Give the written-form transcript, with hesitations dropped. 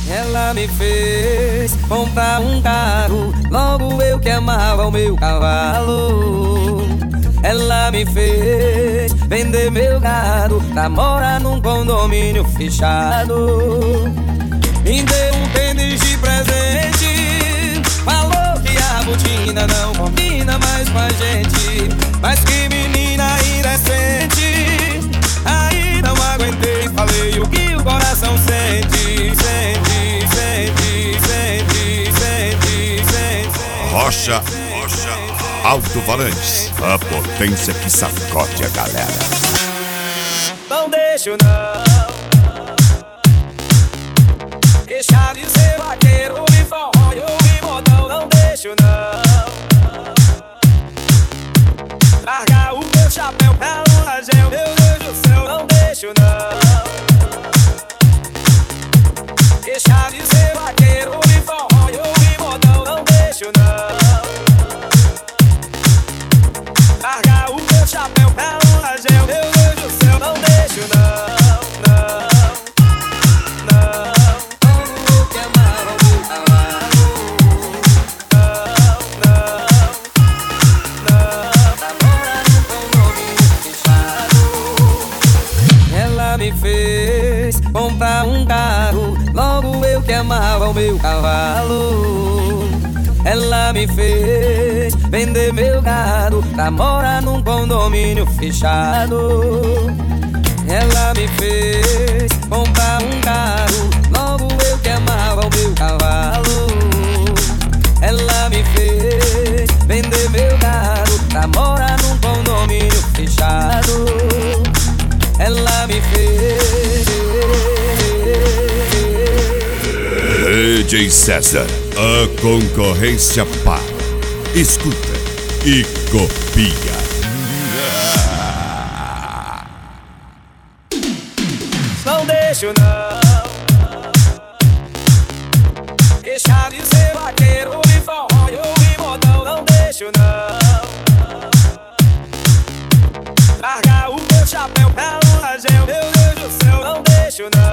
Ela me fez comprar um carro, logo eu que amava o meu cavalo. Ela me fez vender meu gado pra morar num condomínio fechado. Me deu um tênis de presente, falou que a botina não combina mais com a gente. Mas que menina indecente, aí não aguentei, falei o que o coração sente. Sente, sente, sente, sente, sente. Rocha Alto-Falantes, a potência que sacode a galera. Não deixo não deixar de ser vaqueiro, ouvir forró e ouvir modão. Não deixo não largar o meu chapéu pra um ragel, meu Deus do céu. Não deixo não deixar de ser vaqueiro, ouvir forró e ouvir modão. Não deixo não largar o meu chapéu pra um ragel, meu Deus do céu. Não deixo não. Me fez comprar um carro, logo eu que amava o meu cavalo. Ela me fez vender meu gado pra morar num condomínio fechado. Ela me fez comprar um carro, logo eu que amava o meu cavalo. Ela me fez vender meu gado pra morar num condomínio fechado. Ela me fez. DJ César, a concorrência para. Escuta e copia. Não deixo não deixar de ser vaqueiro, ouvir forró e ouvir modão. Não deixo não largar o meu chapéu pra um ragel, meu Deus do céu. Não deixo não